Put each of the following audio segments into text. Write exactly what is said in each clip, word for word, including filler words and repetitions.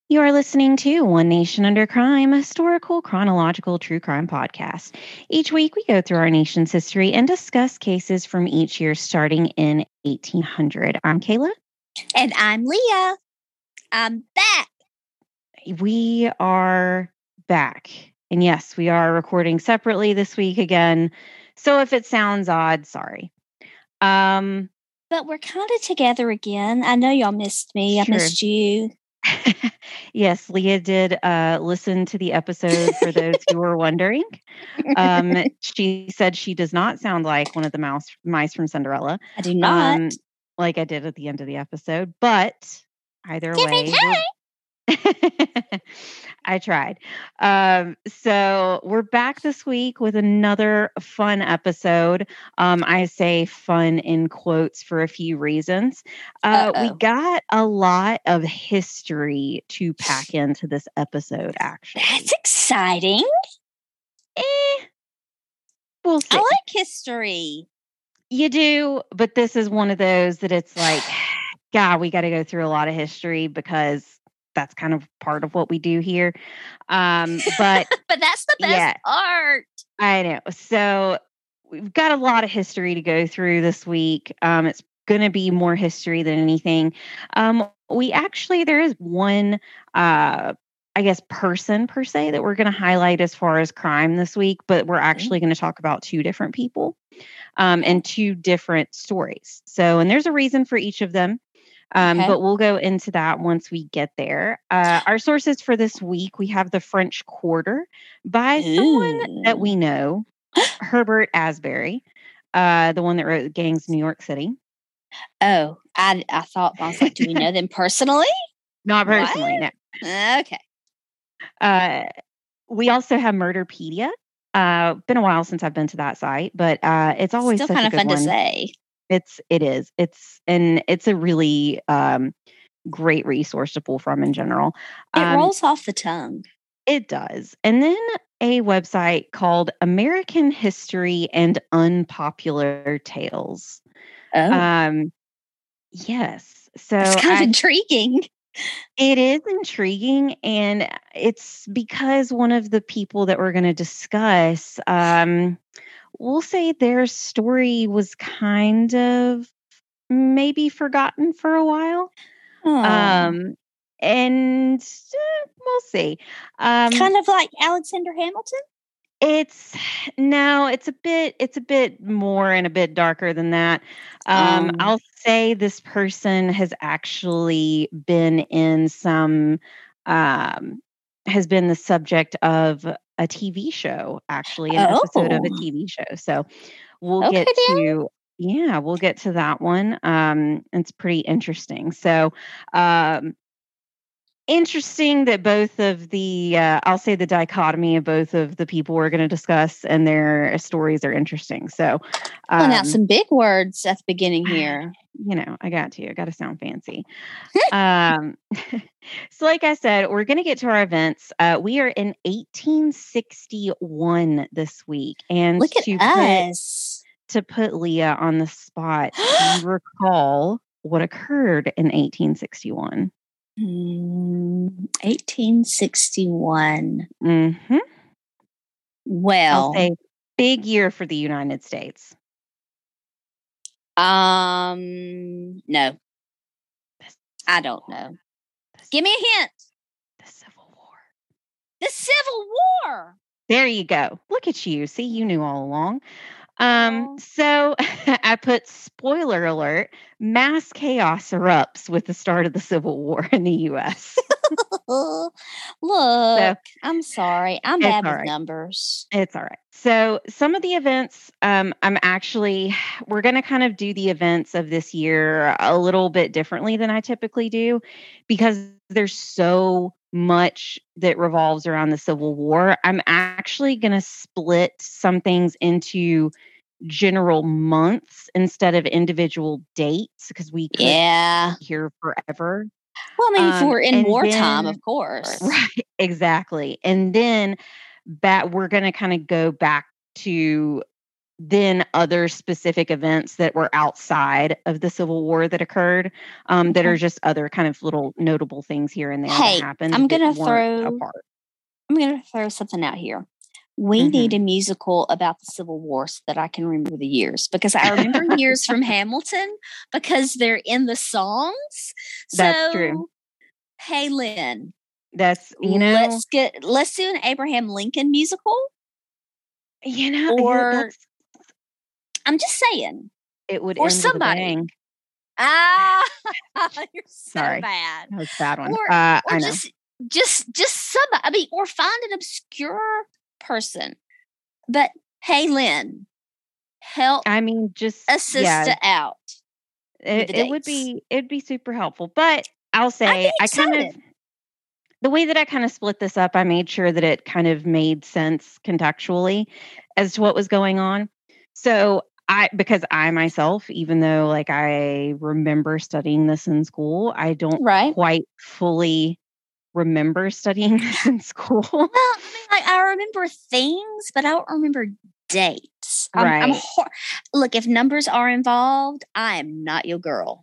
You are listening to One Nation Under Crime, a historical, chronological true crime podcast. Each week, we go through our nation's history and discuss cases from each year starting in eighteen hundred. I'm Kayla. And I'm Leah. I'm back. We are back. And yes, we are recording separately this week again. So if it sounds odd, sorry. Um, but we're kind of together again. I know y'all missed me. Sure. I missed you. Yes, Leah did uh, listen to the episode for those who were wondering. Um, she said she does not sound like one of the mouse mice from Cinderella. I do not. Um, like I did at the end of the episode. But either Give way, hey. I tried. Um, so we're back this week with another fun episode. Um, I say fun in quotes for a few reasons. Uh, we got a lot of history to pack into this episode, actually. That's exciting. Eh, we'll see. I like history. You do, but this is one of those that it's like, God, we got to go through a lot of history because that's kind of part of what we do here. Um, but but that's the best yeah, part. I know. So we've got a lot of history to go through this week. Um, it's going to be more history than anything. Um, we actually, there is one, uh, I guess, person per se that we're going to highlight as far as crime this week, but we're actually mm-hmm. going to talk about two different people um, and two different stories. So, and there's a reason for each of them. Um, okay. But we'll go into that once we get there. Uh, our sources for this week, we have The French Quarter by Ooh. someone that we know, Herbert Asbury, uh, the one that wrote Gangs New York City. Oh, I, I thought, I was like, do we know them personally? Not personally, what? no. Okay. Uh, we also have Murderpedia. Uh, been a while since I've been to that site, but uh, it's always still such kind a of good fun one. to say. It's, it is. It's, and it's a really um, great resource to pull from in general. It Um, rolls off the tongue. It does. And then a website called American History and Unpopular Tales. Oh. Um, yes. So it's kind I, of intriguing. It is intriguing. And it's because one of the people that we're going to discuss, um, we'll say their story was kind of maybe forgotten for a while. Oh. Um, and uh, we'll see. Um, kind of like Alexander Hamilton? It's no, it's a bit, it's a bit more and a bit darker than that. Um, um, I'll say this person has actually been in some, um, has been the subject of a T V show, actually, an oh. episode of a T V show. So we'll okay, get to, then. yeah, we'll get to that one. Um, it's pretty interesting. So, um, interesting that both of the, uh, I'll say the dichotomy of both of the people we're going to discuss and their stories are interesting. So, um, pulling out some big words at the beginning here. You know, I got to, I got to sound fancy. um, so like I said, we're going to get to our events. Uh, we are in eighteen sixty-one this week. And look at to us. Put, to put Leah on the spot, do you recall what occurred in eighteen sixty-one? eighteen sixty-one. Mm-hmm. Well, I'll say big year for the United States. Um, no, I don't know. Give me a hint. The Civil War. The Civil War. There you go. Look at you. See, you knew all along. Um, so I put spoiler alert, mass chaos erupts with the start of the Civil War in the U S. Look, so, I'm sorry. I'm bad with right. numbers. It's all right. So some of the events, um, I'm actually, we're going to kind of do the events of this year a little bit differently than I typically do because there's so much that revolves around the Civil War. I'm actually going to split some things into general months instead of individual dates because we could yeah. be here forever. Well, I mean, if um, we're in wartime, then, of course. Right, exactly. And then back, we're going to kind of go back to than other specific events that were outside of the Civil War that occurred, um, that Okay. are just other kind of little notable things here and there Hey, that happened I'm that gonna weren't a throw part. I'm gonna throw something out here. We Mhm. need a musical about the Civil War so that I can remember the years, because I remember years from Hamilton because they're in the songs. That's true. So, hey, Lynn, That's, you know, let's get let's do an Abraham Lincoln musical. you know, you- Or that's I'm just saying, it would or end with a somebody. bang. Ah, you're so Sorry. bad. That was a bad one. Or Uh, or I know. just just just somebody. I mean, or find an obscure person. But hey, Lynn, help I mean, just a yeah, sister out with it, the it would dates. be it'd be super helpful. But I'll I'd say be I kind of excited. the way that I kind of split this up, I made sure that it kind of made sense contextually as to what was going on. So I, because I myself, even though like I remember studying this in school, I don't Right. quite fully remember studying this in school. Well, I mean, like I remember things, but I don't remember dates. I'm, I'm Right. hor- look, if numbers are involved, I am not your girl.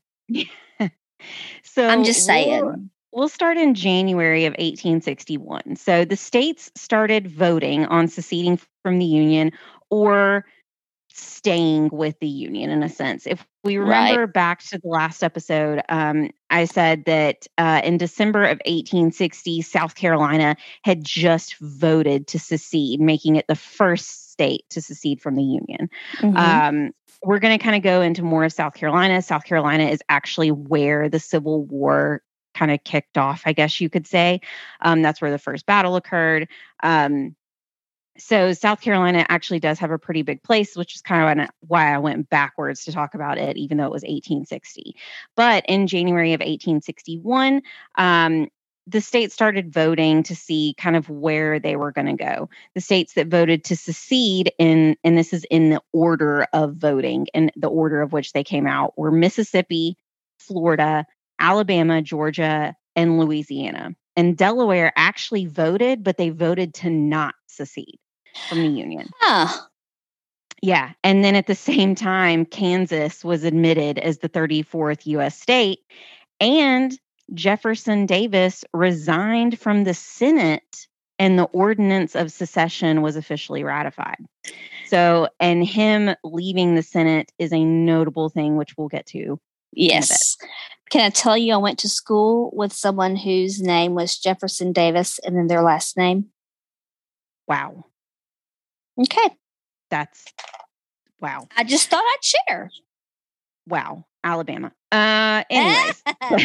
So I'm just we'll, saying. we'll start in January of eighteen sixty-one. So the states started voting on seceding from the Union or staying with the Union in a sense. If we remember Right. back to the last episode, um, I said that uh, in December of eighteen sixty, South Carolina had just voted to secede, making it the first state to secede from the Union. Mhm. Um, we're going to kind of go into more of South Carolina. South Carolina is actually where the Civil War kind of kicked off, I guess you could say. Um, that's where the first battle occurred. Um, so South Carolina actually does have a pretty big place, which is kind of why I went backwards to talk about it, even though it was eighteen sixty. But in January of eighteen sixty-one, um, the states started voting to see kind of where they were going to go. The states that voted to secede in, and this is in the order of voting and the order of which they came out, were Mississippi, Florida, Alabama, Georgia, and Louisiana. And Delaware actually voted, but they voted to not secede from the Union. Huh. Yeah. And then at the same time, Kansas was admitted as the thirty-fourth U S state, and Jefferson Davis resigned from the Senate, and the Ordinance of Secession was officially ratified. So, and him leaving the Senate is a notable thing, which we'll get to. Yes. Can I tell you, I went to school with someone whose name was Jefferson Davis and then their last name? Wow. Okay. That's wow. I just thought I'd share. Wow. Alabama. Uh, anyways.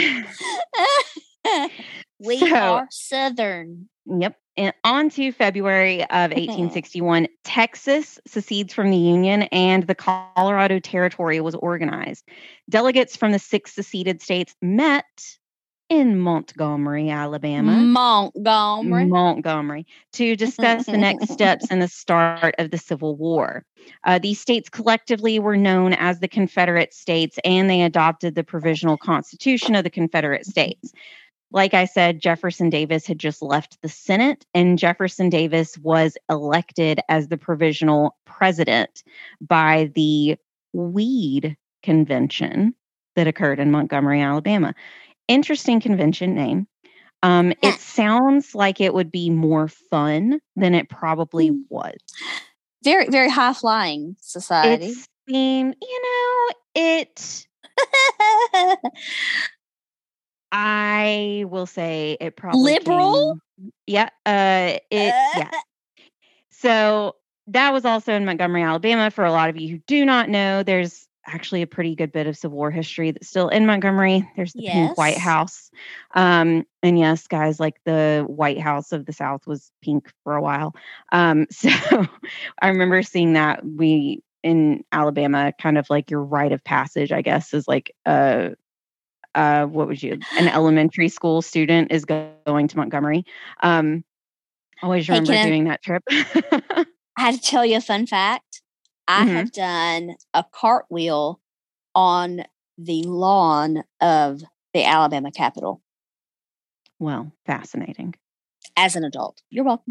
We So- are Southern. Yep. And on to February of eighteen sixty-one, Texas secedes from the Union and the Colorado Territory was organized. Delegates from the six seceded states met in Montgomery, Alabama. Montgomery. Montgomery, to discuss the next steps in the start of the Civil War. Uh, these states collectively were known as the Confederate States, and they adopted the Provisional Constitution of the Confederate States. Like I said, Jefferson Davis had just left the Senate, and Jefferson Davis was elected as the provisional president by the Weed Convention that occurred in Montgomery, Alabama. Interesting convention name. Um, it sounds like it would be more fun than it probably was. Very, very high flying society. It seemed, you know, it. I will say it probably Liberal? came- yeah. Uh, it. Yeah. So that was also in Montgomery, Alabama. For a lot of you who do not know, there's actually a pretty good bit of Civil War history that's still in Montgomery. There's the pink White Yes. House. Um, and yes, guys, like the White House of the South was pink for a while. Um, so I remember seeing that we in Alabama, kind of like your rite of passage, I guess, is like uh uh what would you an elementary school student is go- going to Montgomery. Um always Hey, remember can I- doing that trip. I had to tell you a fun fact. I Mhm. have done a cartwheel on the lawn of the Alabama Capitol. Well, fascinating. As an adult. You're welcome.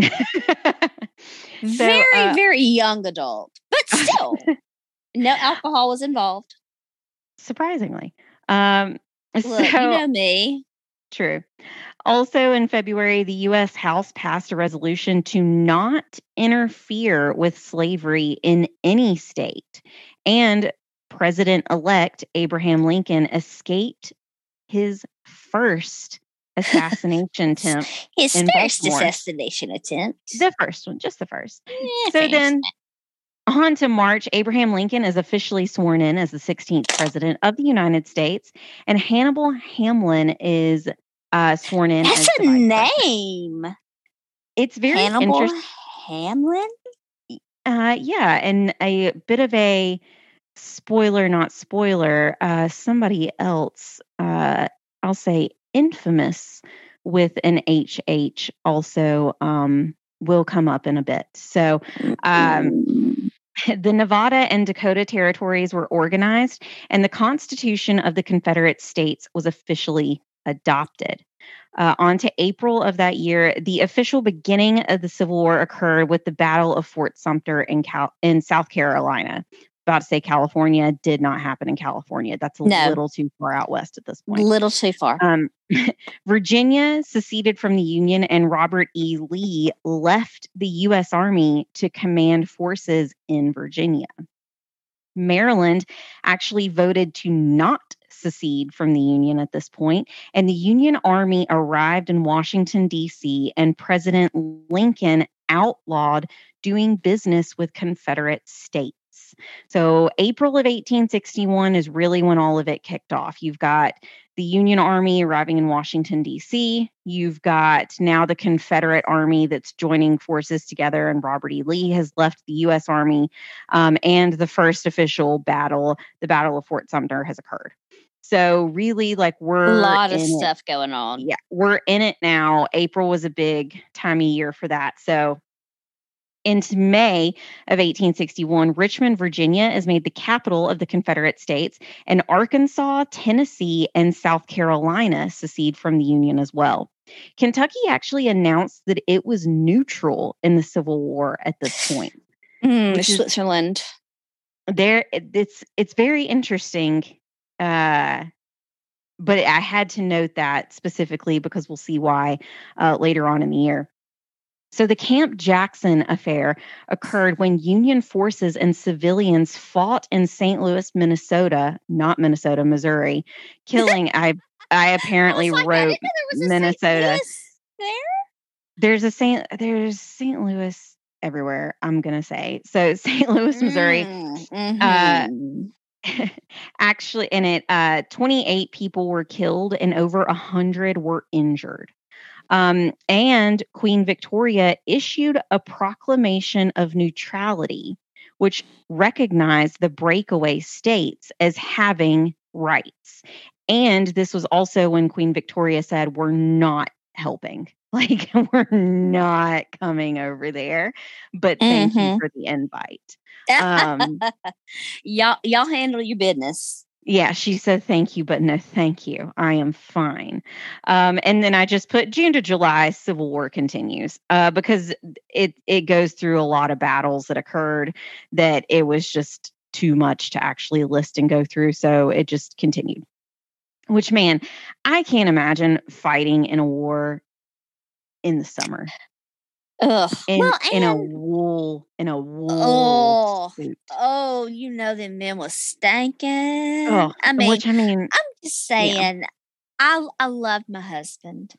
So, very, uh, very young adult. But still, no alcohol was involved. surprisingly. Um, Look, you so know me. true. Also in February, the U S House passed a resolution to not interfere with slavery in any state. And President-elect Abraham Lincoln escaped his first assassination attempt His in first Baltimore. assassination attempt. The first one, just the first. Yeah, So first. then on to March, Abraham Lincoln is officially sworn in as the sixteenth president of the United States, and Hannibal Hamlin is uh, sworn in That's as a the vice president. name. It's very Hannibal interesting. Hamlin? Uh, yeah, and a bit of a spoiler, not spoiler. Uh, somebody else, uh, I'll say infamous with an H H, also um, will come up in a bit. So, um, the Nevada and Dakota territories were organized, and the Constitution of the Confederate States was officially adopted. Uh, on to April of that year, the official beginning of the Civil War occurred with the Battle of Fort Sumter in Cal- in South Carolina. About to say California, did not happen in California. That's a No. little too far out west at this point. Little too far. Um, Virginia seceded from the Union, and Robert E. Lee left the U S Army to command forces in Virginia. Maryland actually voted to not secede from the Union at this point, and the Union Army arrived in Washington, D C, and President Lincoln outlawed doing business with Confederate states. So April of eighteen sixty-one is really when all of it kicked off. You've got the Union Army arriving in Washington, D C. You've got now the Confederate Army that's joining forces together, and Robert E. Lee has left the U S Army. Um, and the first official battle, the Battle of Fort Sumter, has occurred. So really, like, we're A lot of in it. stuff going on. Yeah, we're in it now. April was a big time of year for that. So into May of eighteen sixty-one, Richmond, Virginia is made the capital of the Confederate States, and Arkansas, Tennessee, and South Carolina secede from the Union as well. Kentucky actually announced that it was neutral in the Civil War at this point. Mm, Which is- Switzerland. There, it's it's very interesting, uh, but I had to note that specifically because we'll see why uh, later on in the year. So the Camp Jackson affair occurred when Union forces and civilians fought in Saint Louis, Minnesota, not Minnesota, Missouri, killing. I I apparently I was like, I wrote didn't know there was a Minnesota. Saint Louis there. There's a Saint there's Saint Louis everywhere, I'm gonna say. So Saint Louis, Missouri. Mm, Uh, mhm. Actually, in it, uh, twenty-eight people were killed and over one hundred were injured. Um, and Queen Victoria issued a proclamation of neutrality, which recognized the breakaway states as having rights. And this was also when Queen Victoria said, we're not helping. Like, we're not coming over there, but thank you Mhm. for the invite. Um, y'all, y'all handle your business. Yeah, she said thank you, but no thank you. I am fine. Um, and then I just put June to July, Civil War continues uh, because it it goes through a lot of battles that occurred that it was just too much to actually list and go through. So it just continued. Which, man, I can't imagine fighting in a war in the summer. Ugh. In, well, in a and wool, in a wool oh, suit. oh, you know them men was stanking. Oh, I mean, which I mean, I'm just saying, I I love my husband.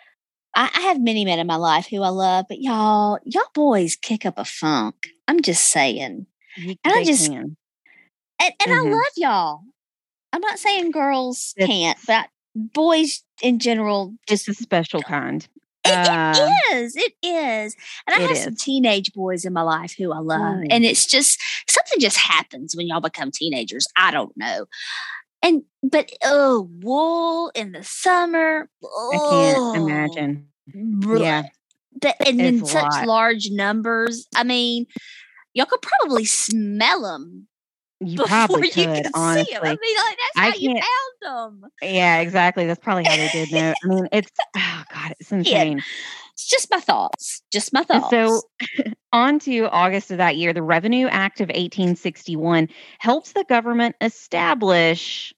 I, I have many men in my life who I love, but y'all, y'all boys kick up a funk. I'm just saying, you, and I they just can. and, and Mhm. I love y'all. I'm not saying girls It's- can't, but boys in general It's just a special kind. It, Uh, it is. It is. And I it have some is. teenage boys in my life who I love. Ooh. And it's just something just happens when y'all become teenagers. I don't know. And but oh, wool in the summer. I can't imagine. Bleh. Yeah. But, and It's in a such lot. large numbers. I mean, y'all could probably smell them You before probably you could, can honestly. see them. I mean, like that's I how you can't- found them. Yeah, exactly. That's probably how they did know. I mean, it's oh god, it's insane. It's just my thoughts. Just my thoughts. So, on to August of that year, the Revenue Act of eighteen sixty-one helps the government establish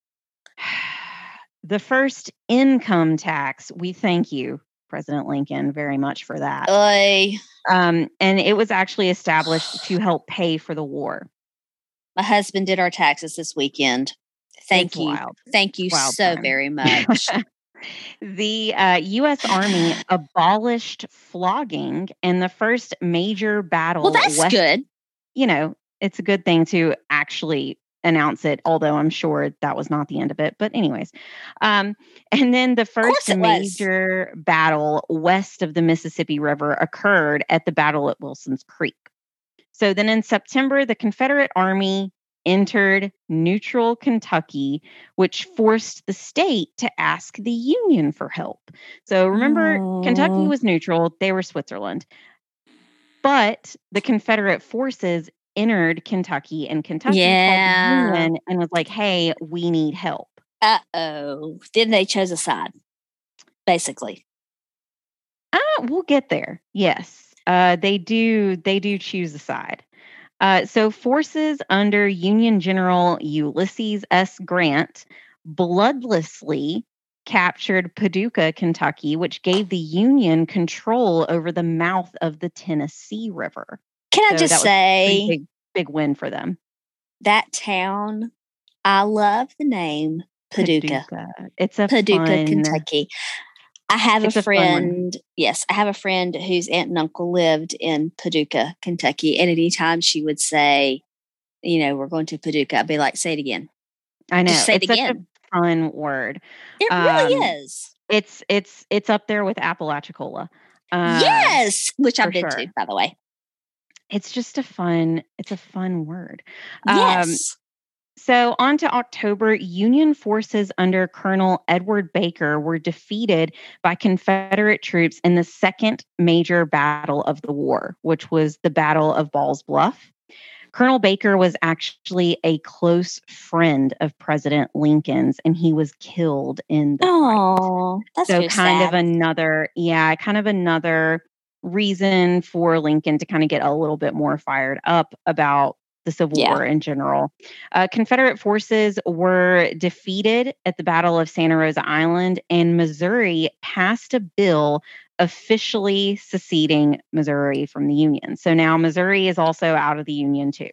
the first income tax. We thank you, President Lincoln, very much for that. Oy. Um, and it was actually established to help pay for the war. My husband did our taxes this weekend. Thank It's you. wild. Thank you Wild so time. very much. The uh, U S Army abolished flogging, and the first major battle. Well, that's west, good. You know, it's a good thing to actually announce it, although I'm sure that was not the end of it. But anyways, um, and then the first major was. battle west of the Mississippi River occurred at the Battle at Wilson's Creek. So then in September, the Confederate Army entered neutral Kentucky, which forced the state to ask the Union for help. So remember, oh. Kentucky was neutral. They were Switzerland. But the Confederate forces entered Kentucky, and Kentucky yeah. called the Union and was like, hey, we need help. Uh-oh. Then they chose a side, basically. Uh, we'll get there. Yes. Uh, they do. They do choose a side. Uh, so forces under Union General Ulysses S. Grant bloodlessly captured Paducah, Kentucky, which gave the Union control over the mouth of the Tennessee River. Can so I just that was say, a pretty big, big win for them. That town, I love the name Paducah. Paducah. It's a Paducah, fun, Kentucky. I have it's a a friend. Yes, I have a friend whose aunt and uncle lived in Paducah, Kentucky. And anytime she would say, you know, we're going to Paducah, I'd be like, say it again. I know. Just say it's it again. Such a fun word. It really um, is. It's it's it's up there with Apalachicola. Uh, yes, which I've been sure. to, by the way. It's just a fun. It's a fun word. Yes. Um, So on to October, Union forces under Colonel Edward Baker were defeated by Confederate troops in the second major battle of the war, which was the Battle of Ball's Bluff. Colonel Baker was actually a close friend of President Lincoln's, and he was killed in the oh, fight. That's so kind sad. of another, yeah, kind of another reason for Lincoln to kind of get a little bit more fired up about the Civil Yeah. War in general. Uh, Confederate forces were defeated at the Battle of Santa Rosa Island, and Missouri passed a bill officially seceding Missouri from the Union. So now Missouri is also out of the Union too.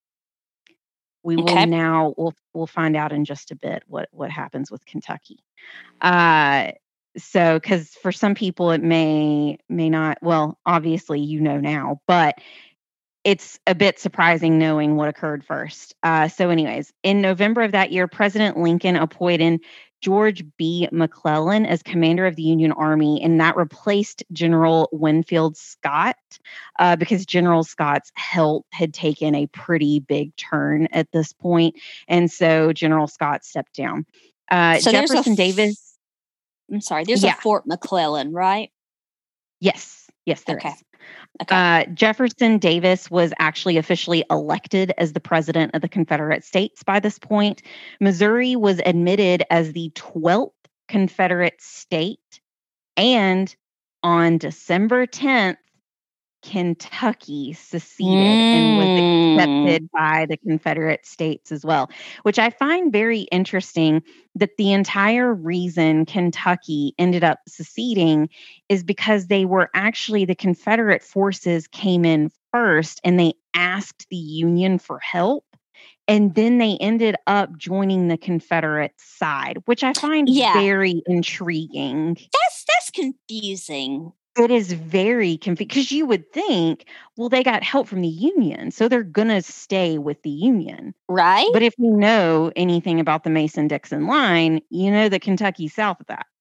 We will Okay. now, we'll, we'll find out in just a bit what, what happens with Kentucky. Uh, so, because for some people it may, may not, well, obviously you know now, but it's a bit surprising knowing what occurred first. Uh, so anyways, in November of that year, President Lincoln appointed George B. McClellan as commander of the Union Army, and that replaced General Winfield Scott uh, because General Scott's health had taken a pretty big turn at this point, and so General Scott stepped down. Uh, so Jefferson f- Davis. I'm sorry, there's yeah. a Fort McClellan, right? Yes. Yes, there okay. is. Okay. Uh, Jefferson Davis was actually officially elected as the president of the Confederate States by this point. Missouri was admitted as the twelfth Confederate state. And on December tenth, Kentucky seceded mm. and was accepted by the Confederate States as well, which I find very interesting that the entire reason Kentucky ended up seceding is because they were actually, the Confederate forces came in first and they asked the Union for help. And then they ended up joining the Confederate side, which I find yeah. very intriguing. That's that's confusing. It is very confusing because you would think, well, they got help from the Union, so they're going to stay with the Union. Right. But if you know anything about the Mason-Dixon line, you know that Kentucky's south of that.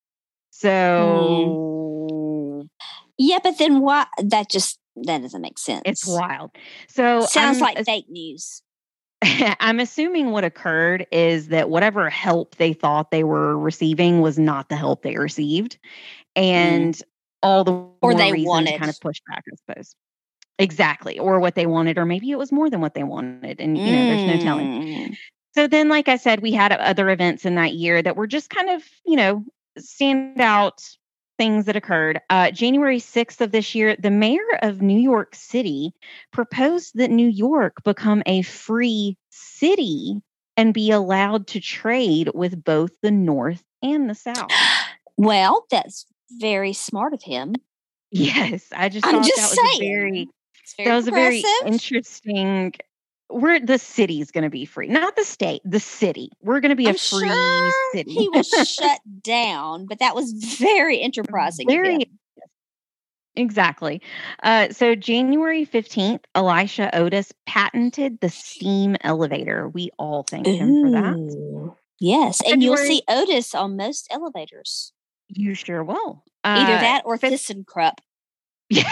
So. Mm. Yeah, but then why? That just, that doesn't make sense. It's wild. So Sounds I'm, like fake news. I'm assuming what occurred is that whatever help they thought they were receiving was not the help they received. And mm. all the or more they reason wanted to kind of push back, I suppose. Exactly. Or what they wanted, or maybe it was more than what they wanted. And, you know, mm. there's no telling. So then, like I said, we had other events in that year that were just kind of, you know, stand out things that occurred. Uh, January sixth of this year, the mayor of New York City proposed that New York become a free city and be allowed to trade with both the North and the South. Well, that's very smart of him. Yes, I just I'm thought just that was saying. a very, very that was a very progressive. interesting. We're the city's going to be free, not the state, the city. We're going to be I'm a free sure city. he was shut down, but that was very enterprising of Very him. exactly. Uh, so January fifteenth, Elisha Otis patented the steam elevator. We all thank him for that. Ooh, yes, and you'll February- see Otis on most elevators. You sure will. Either Uh, that or fif- ThyssenKrupp. Yeah.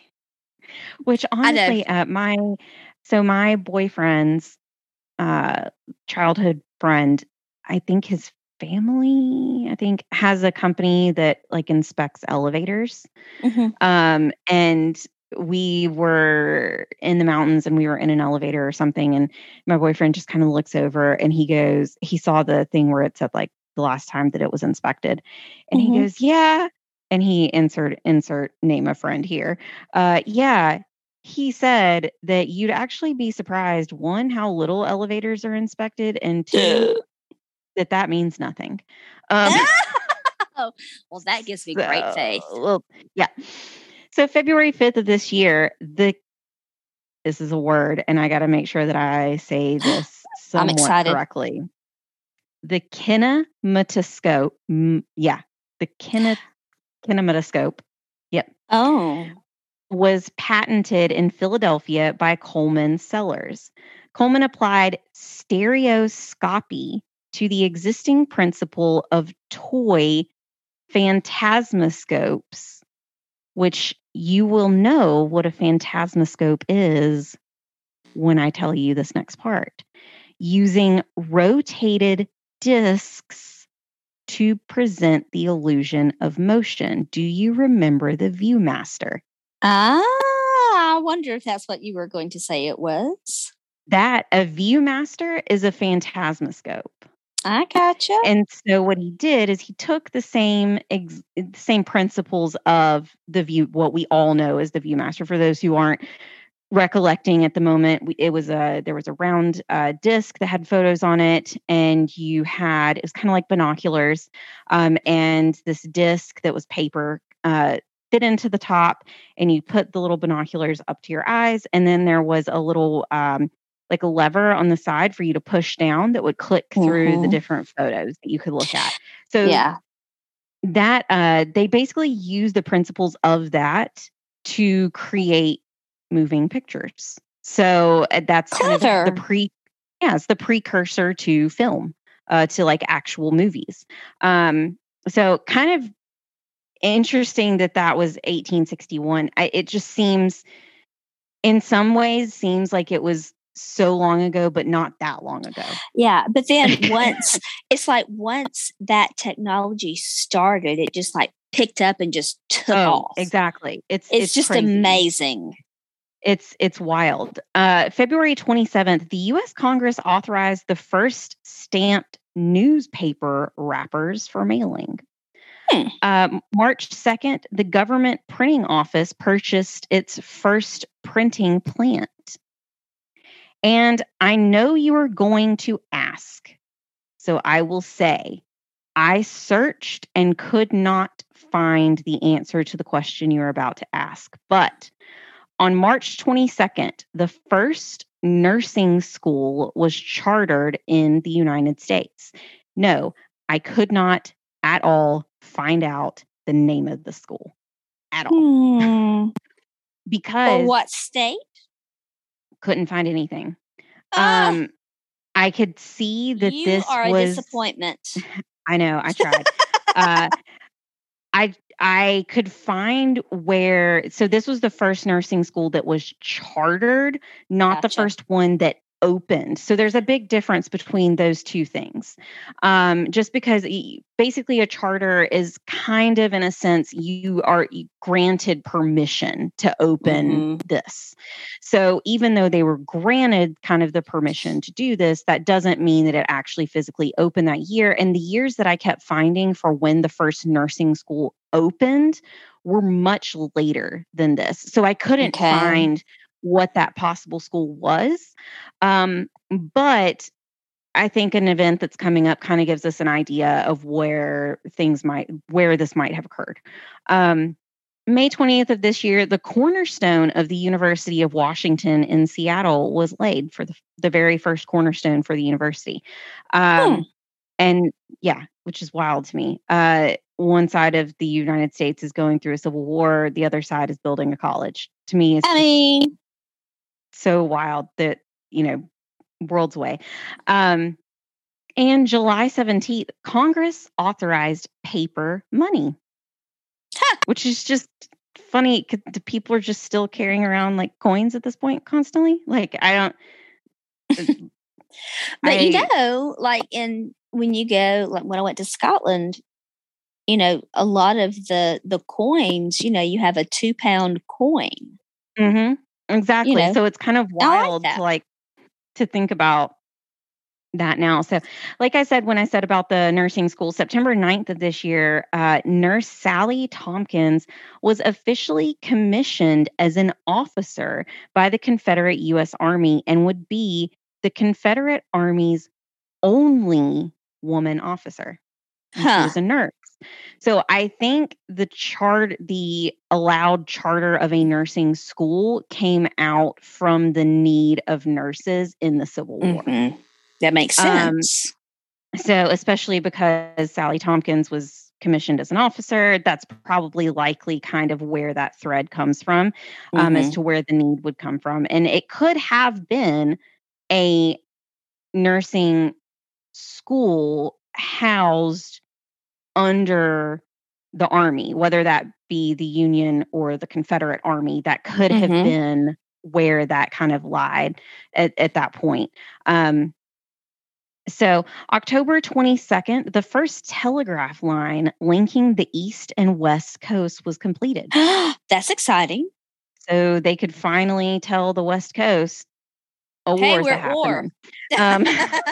Which honestly, uh, my so my boyfriend's uh, childhood friend, I think his family, I think, has a company that like inspects elevators. Mm-hmm. Um, and we were in the mountains and we were in an elevator or something, and my boyfriend just kind of looks over and he goes, he saw the thing where it said like the last time that it was inspected, and Mm-hmm. he goes, yeah, and he insert insert name a friend here. Uh, yeah. He said that you'd actually be surprised, one, how little elevators are inspected, and two, that that means nothing. Um, oh, well, that gives me so, great faith. Well, yeah. So February fifth of this year, the this is a word, and I got to make sure that I say this somewhat correctly. The kinematoscope. M- yeah, the kine, kinematoscope. Yep. Oh. Was patented in Philadelphia by Coleman Sellers. Coleman applied stereoscopy to the existing principle of toy phantasmoscopes, which you will know what a phantasmoscope is when I tell you this next part, using rotated discs to present the illusion of motion. Do you remember the Viewmaster? Ah, I wonder if that's what you were going to say it was. That a Viewmaster is a phantasmoscope. I gotcha. And so what he did is he took the same ex- same principles of the view, what we all know as the Viewmaster. For those who aren't recollecting at the moment, we, it was a there was a round uh, disc that had photos on it, and you had it was kind of like binoculars, um, and this disc that was paper uh, fit into the top, and you put the little binoculars up to your eyes, and then there was a little um, like a lever on the side for you to push down that would click through mm-hmm. the different photos that you could look at. So yeah, that uh, they basically use the principles of that to create moving pictures. So uh, that's Clever. kind of the pre, yeah, it's the precursor to film, uh, to like actual movies. Um, so kind of interesting that that was eighteen sixty-one. I, it just seems, in some ways, seems like it was so long ago, but not that long ago. Yeah, but then once it's like once that technology started, it just like picked up and just took oh, off. Exactly. It's it's, it's just crazy. amazing. It's it's wild. Uh, February twenty-seventh, the U S Congress authorized the first stamped newspaper wrappers for mailing. Hmm. Uh, March second, the government printing office purchased its first printing plant. And I know you are going to ask, so I will say, I searched and could not find the answer to the question you're about to ask. But on March twenty-second, the first nursing school was chartered in the United States. No, I could not at all find out the name of the school at all. Hmm. Because or what state? Couldn't find anything. Oh, Um, I could see that you this are was a disappointment. I know, I tried. uh, I I could find where, so this was the first nursing school that was chartered, not Gotcha. the first one that opened. So there's a big difference between those two things. Um, just because basically a charter is kind of, in a sense, you are granted permission to open mm-hmm. this. So even though they were granted kind of the permission to do this, that doesn't mean that it actually physically opened that year. And the years that I kept finding for when the first nursing school opened were much later than this. So I couldn't Okay. find what that possible school was. Um, but I think an event that's coming up kind of gives us an idea of where things might, where this might have occurred. Um, May twentieth of this year, the cornerstone of the University of Washington in Seattle was laid for the, the very first cornerstone for the university. Um, Hmm. And yeah, which is wild to me. Uh, one side of the United States is going through a civil war. The other side is building a college. To me, it's I just mean, so wild that, you know, worlds away. Um, and July seventeenth, Congress authorized paper money, huh. which is just funny because the people are just still carrying around like coins at this point constantly. Like, I don't. But I, you know, like in when you go, like when I went to Scotland, you know, a lot of the the coins, you know, you have a two pound coin. mm-hmm, exactly. You know, So it's kind of I like wild that. to like to think about that now. So, like I said, when I said about the nursing school, September ninth of this year, uh, Nurse Sally Tompkins was officially commissioned as an officer by the Confederate U S Army and would be the Confederate Army's only woman officer. And she Huh. was a nurse. So I think the chart, the allowed charter of a nursing school came out from the need of nurses in the Civil War. Mm-hmm. That makes Um, sense. so especially because Sally Tompkins was commissioned as an officer, that's probably likely kind of where that thread comes from, um, as Mm-hmm. to where the need would come from. And it could have been a nursing school housed under the Army, whether that be the Union or the Confederate Army. That could have Mm-hmm. been where that kind of lied at, at that point. Um, So, October twenty-second, the first telegraph line linking the East and West Coast was completed. That's exciting. So they could finally tell the West Coast a Hey, war's we're a at war. happening. Um,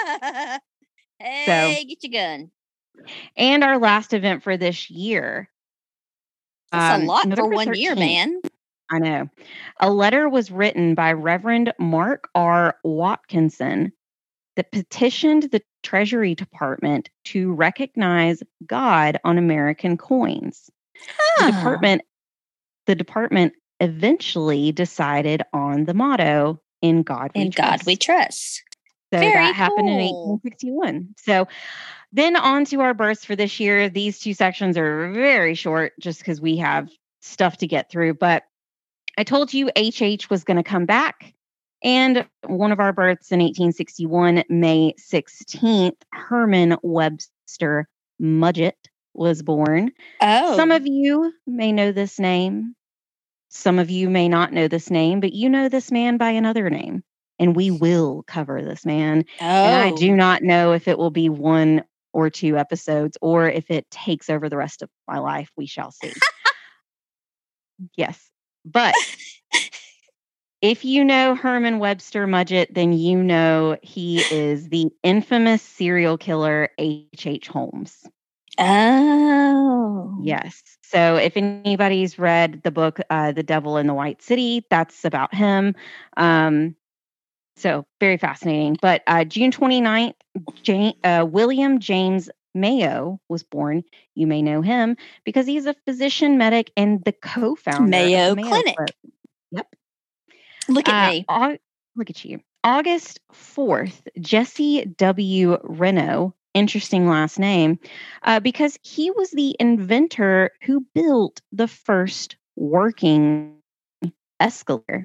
so, Hey, get your gun. and our last event for this year, That's a um, lot for November one year, thirteenth. man. I know. A letter was written by Reverend Mark R. Watkinson that petitioned the Treasury Department to recognize God on American coins. The Huh. department the department eventually decided on the motto, "In God We In Trust." God we trust. So Very that happened in cool. eighteen sixty-one. So then on to our births for this year. These two sections are very short just because we have stuff to get through. But I told you H H was going to come back. And one of our births in eighteen sixty-one, May sixteenth, Herman Webster Mudgett was born. Oh. Some of you may know this name. Some of you may not know this name, but you know this man by another name. And we will cover this man. Oh. And I do not know if it will be one or two episodes or if it takes over the rest of my life. We shall see. Yes. But if you know Herman Webster Mudgett, then you know he is the infamous serial killer H H. Holmes. Oh. Yes. So if anybody's read the book, uh, The Devil in the White City, that's about him. Um, so very fascinating. But uh, June twenty-ninth, Jane, uh, William James Mayo was born. You may know him because he's a physician medic and the co-founder Mayo of the Mayo Clinic. Clinic. Yep. Look at Uh, me. Au- look at you. August fourth, Jesse W. Reno. Interesting last name, uh, because he was the inventor who built the first working escalator.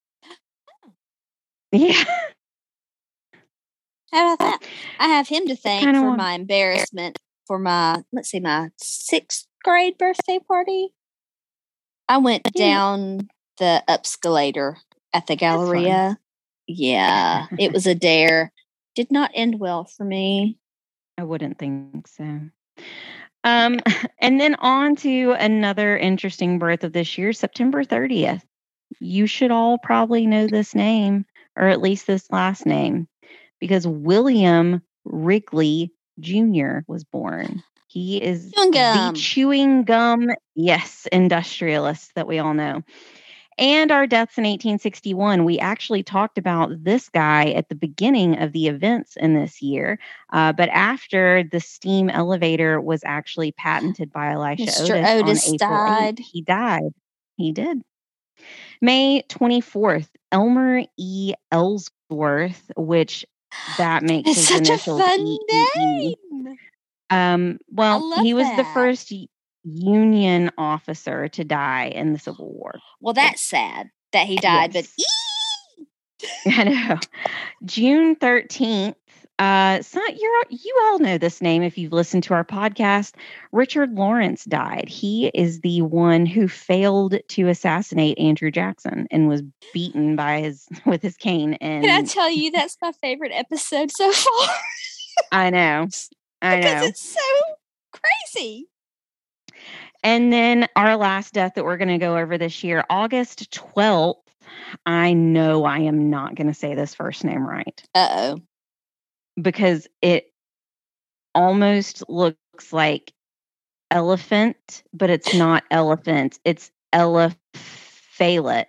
Yeah. How about that? I have him to thank Kinda for want- my embarrassment for my, let's see, my sixth grade birthday party. I went Yeah. down the escalator at the That's fun. Galleria. Yeah, it was a dare. Did not end well for me. I wouldn't think so. Um, and then on to another interesting birth of this year, September thirtieth. You should all probably know this name, or at least this last name, because William Wrigley Junior was born. He is Chewing the gum. chewing gum, yes, industrialist that we all know. And our deaths in eighteen sixty-one, we actually talked about this guy at the beginning of the events in this year. Uh, but after the steam elevator was actually patented by Elisha Mister Otis, on Otis April died. eighth, he died. He did. May twenty-fourth, Elmer E. Ellsworth, which that makes It's his such a initials fun E E E. name. Um, I well, love he was the that. first y- Union officer to die in the Civil War. Well, that's sad that he died, Yes. but I know. June thirteenth. Uh, so you're, you all know this name if you've listened to our podcast. Richard Lawrence died. He is the one who failed to assassinate Andrew Jackson and was beaten by his with his cane. And can I tell you that's my favorite episode so far? I know, I because know. it's so crazy. And then our last death that we're going to go over this year, August twelfth. I know I am not going to say this first name right. Uh oh. Because it almost looks like elephant, but it's not elephant. It's Eliphalet.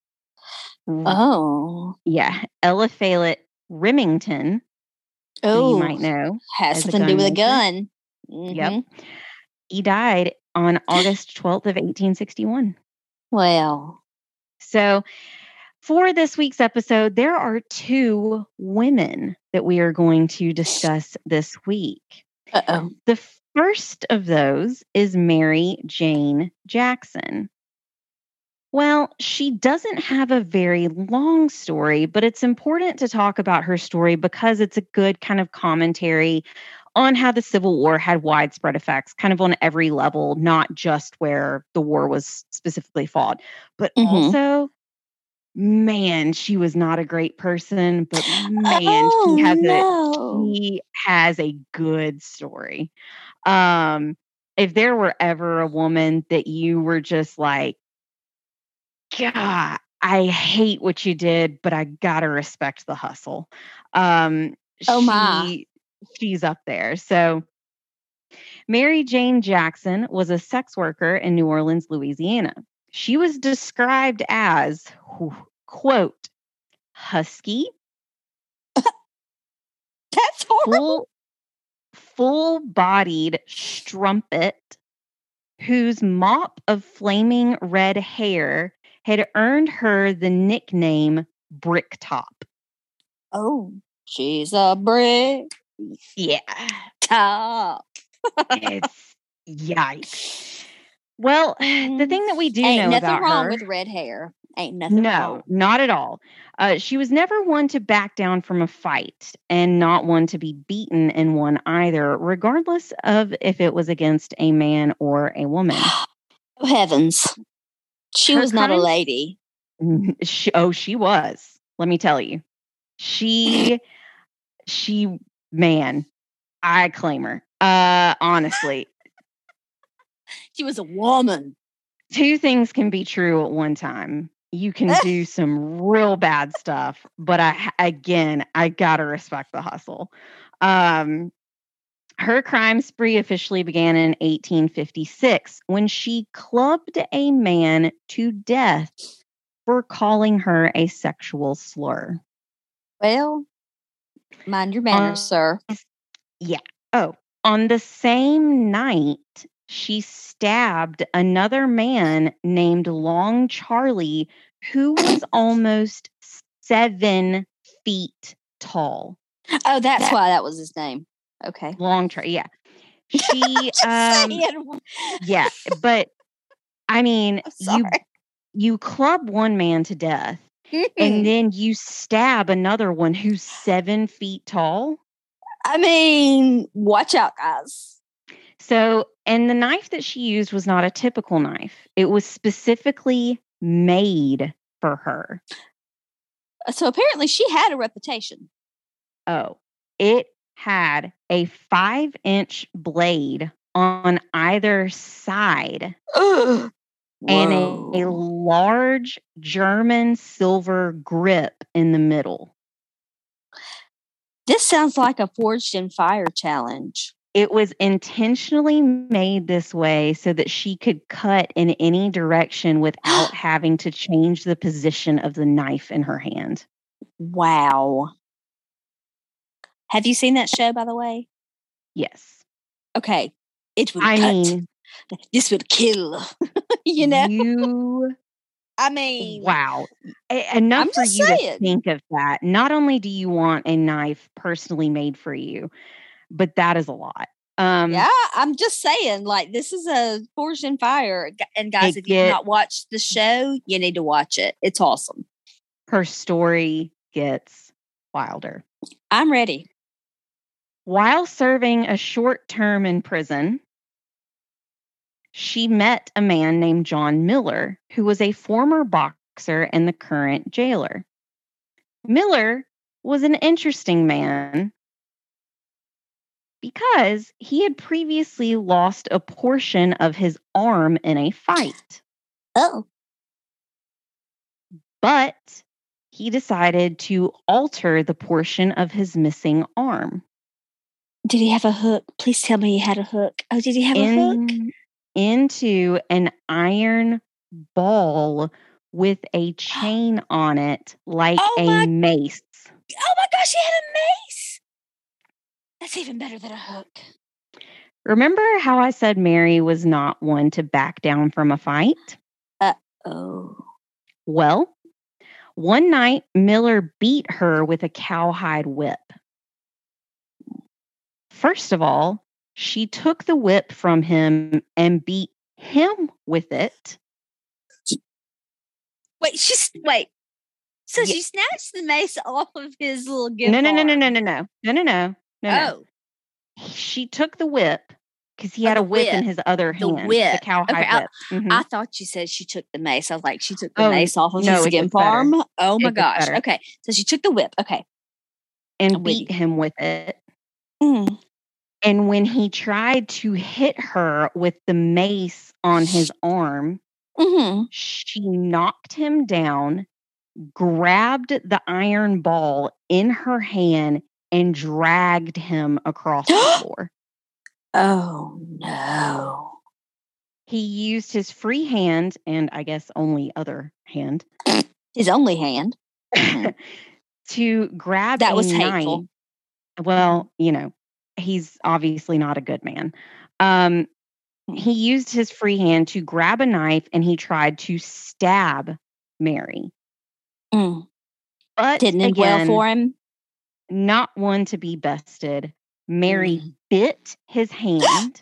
Oh. Yeah. Eliphalet Remington. Oh. Who you might know. Has something to do with a maker. gun. Mm-hmm. Yep. He died on August twelfth of eighteen sixty-one. Well. So for this week's episode, there are two women that we are going to discuss this week. Uh-oh. The first of those is Mary Jane Jackson. Well, she doesn't have a very long story, but it's important to talk about her story because it's a good kind of commentary on how the Civil War had widespread effects, kind of on every level, not just where the war was specifically fought, but Mhm. also, man, she was not a great person, but man, Oh, she has no. a he has a good story. Um, if there were ever a woman that you were just like, God, I hate what you did, but I gotta respect the hustle. Um, Oh, she my. she's up there. So Mary Jane Jackson was a sex worker in New Orleans, Louisiana. She was described as, quote, husky, That's horrible. full, full-bodied strumpet, whose mop of flaming red hair had earned her the nickname Bricktop. Oh, she's a brick Yeah. top. It's yikes. Well, the thing that we do Ain't know nothing about wrong her, with red hair. Ain't nothing no, wrong. not at all. Uh, she was never one to back down from a fight and not one to be beaten in one either, regardless of if it was against a man or a woman. Oh, heavens. She Her was not a crimes- lady. She, oh, she was. Let me tell you. She, she, man, I claim her. Uh, honestly, She was a woman. two things can be true at one time. You can do some real bad stuff, but I, again, I gotta respect the hustle. Um, her crime spree officially began in eighteen fifty-six when she clubbed a man to death for calling her a sexual slur. Well, mind your manners, Um, sir. Yeah. Oh, on the same night, she stabbed another man named Long Charlie, who was almost seven feet tall. Oh, that's why that was his name. Okay. Long Charlie, yeah. She, Just um, saying. yeah, but I mean, I'm you sorry. you club one man to death, Hmm. and then you stab another one who's seven feet tall. I mean, watch out, guys. So, and the knife that she used was not a typical knife. It was specifically made for her. So apparently she had a reputation. Oh, it had a five inch blade on either side Ugh. and a, a Whoa. large German silver grip in the middle. This sounds like a Forged in Fire challenge. It was intentionally made this way so that she could cut in any direction without having to change the position of the knife in her hand. Wow. Have you seen that show, by the way? Yes. Okay. It would I cut. mean, this would kill. you know? You, I mean, wow. E- Enough I'm for just you saying. to think of that. Not only do you want a knife personally made for you, but that is a lot. Um, yeah, I'm just saying, like, this is a Forged in Fire. And guys, It if you've get- not watched the show, you need to watch it. It's awesome. Her story gets wilder. I'm ready. While serving a short term in prison, she met a man named John Miller, who was a former boxer and the current jailer. Miller was an interesting man because he had previously lost a portion of his arm in a fight. Oh. But he decided to alter the portion of his missing arm. Did he have a hook? Please tell me he had a hook. Oh, did he have in, a hook? Into an iron ball with a chain on it like oh a my, mace. Oh my gosh, he had a mace. That's even better than a hook. Remember how I said Mary was not one to back down from a fight? Uh-oh. Well, one night, Miller beat her with a cowhide whip. First of all, she took the whip from him and beat him with it. Wait, she's wait. So yeah. She snatched the mace off of his little gift. No, no, no, arm. no, no, no, no, no, no, no, no. Oh, no. She took the whip because he had oh, a whip, whip in his other the hand. Whip. The cowhide okay, whip. I, mm-hmm. I thought you said she took the mace. I was like, she took the oh, mace off of no, his gift arm. Oh my it gosh. Okay, so she took the whip. Okay, and I'm beat him with it. Mm. And when he tried to hit her with the mace on his arm, mm-hmm. she knocked him down, grabbed the iron ball in her hand, and dragged him across the floor. Oh, no. He used his free hand, and I guess only other hand. His only hand. to grab that a was knife. Hateful. Well, you know, he's obviously not a good man. Um, he used his free hand to grab a knife and he tried to stab Mary. Mm. But didn't end again, well for him. Not one to be bested. Mary mm. bit his hand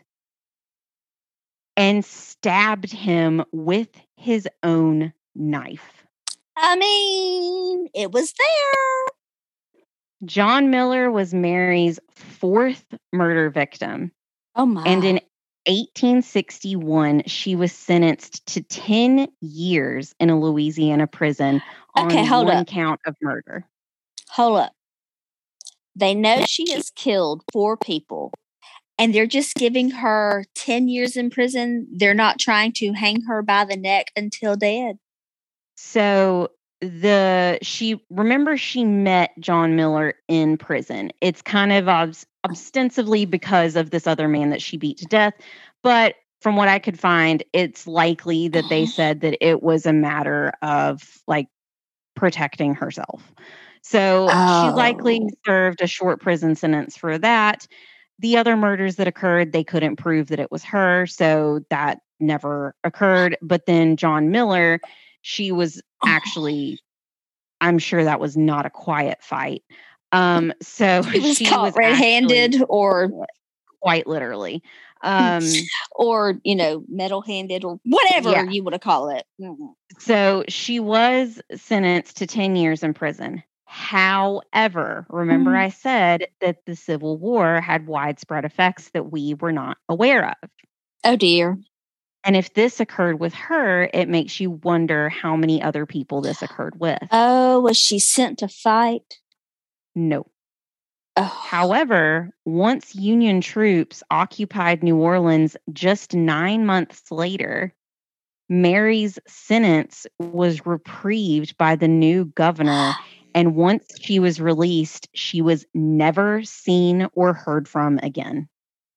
and stabbed him with his own knife. I mean, it was there. John Miller was Mary's fourth murder victim. Oh my. And in eighteen sixty-one, she was sentenced to ten years in a Louisiana prison okay, on hold one up. count of murder. Hold up. They know she has killed four people, and they're just giving her ten years in prison. They're not trying to hang her by the neck until dead. So the she remember she met John Miller in prison. It's kind of obs- ostensibly because of this other man that she beat to death, but from what I could find, it's likely that they said that it was a matter of like protecting herself. So oh. she likely served a short prison sentence for that. The other murders that occurred, they couldn't prove that it was her, so that never occurred. But then John Miller, she was actually, I'm sure that was not a quiet fight. Um, so she was she caught was red-handed actually, or quite literally. Um, or, you know, metal-handed or whatever yeah. you want to call it. Mm-hmm. So she was sentenced to ten years in prison. However, remember mm-hmm. I said that the Civil War had widespread effects that we were not aware of. Oh, dear. And if this occurred with her, it makes you wonder how many other people this occurred with. Oh, was she sent to fight? No. Oh. However, once Union troops occupied New Orleans just nine months later, Mary's sentence was reprieved by the new governor. And once she was released, she was never seen or heard from again.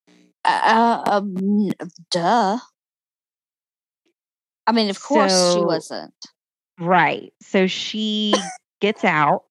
Uh, um, duh. I mean, of course she So- wasn't. Right. So she gets out.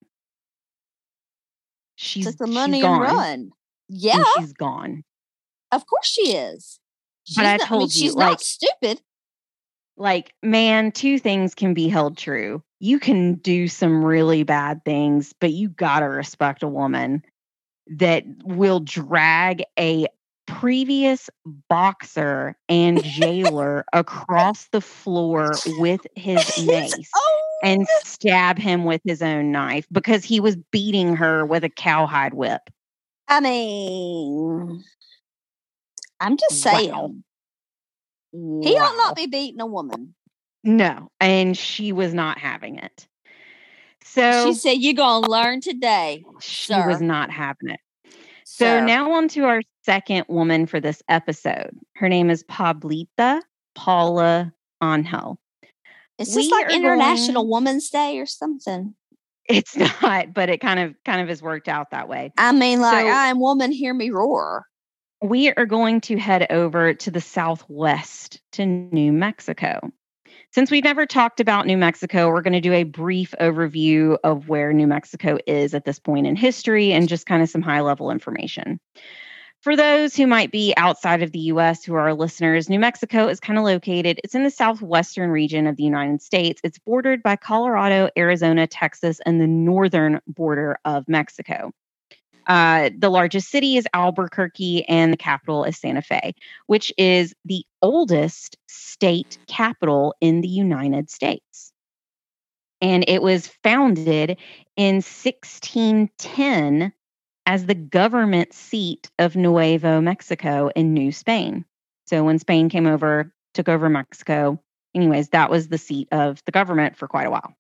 She's Took the she's money and gone, run. Yeah, and she's gone. of course she is. She's But I not, I mean, told you, she's like- not stupid. Like, man, two things can be held true. You can do some really bad things, but you gotta respect a woman that will drag a previous boxer and jailer across the floor with his mace Oh, and stab him with his own knife because he was beating her with a cowhide whip. I mean, I'm just Wow. saying. He ought not be beating a woman. No, and she was not having it. So She said, "You're gonna learn today." she sir. was not having it. So Sir. now on to our second woman for this episode. Her name is Pablita Paula Angel. It's we just like are International going- Women's Day or something. It's not, but it kind of kind of has worked out that way. I mean, like, So- I am woman, hear me roar. We are going to head over to the southwest to New Mexico. Since we've never talked about New Mexico, we're going to do a brief overview of where New Mexico is at this point in history and just kind of some high level information. For those who might be outside of the U S who are our listeners, New Mexico is kind of located, it's in the southwestern region of the United States. It's bordered by Colorado, Arizona, Texas, and the northern border of Mexico. Uh, the largest city is Albuquerque, and the capital is Santa Fe, which is the oldest state capital in the United States. And it was founded in sixteen ten as the government seat of Nuevo Mexico in New Spain. So when Spain came over, took over Mexico, anyways, that was the seat of the government for quite a while.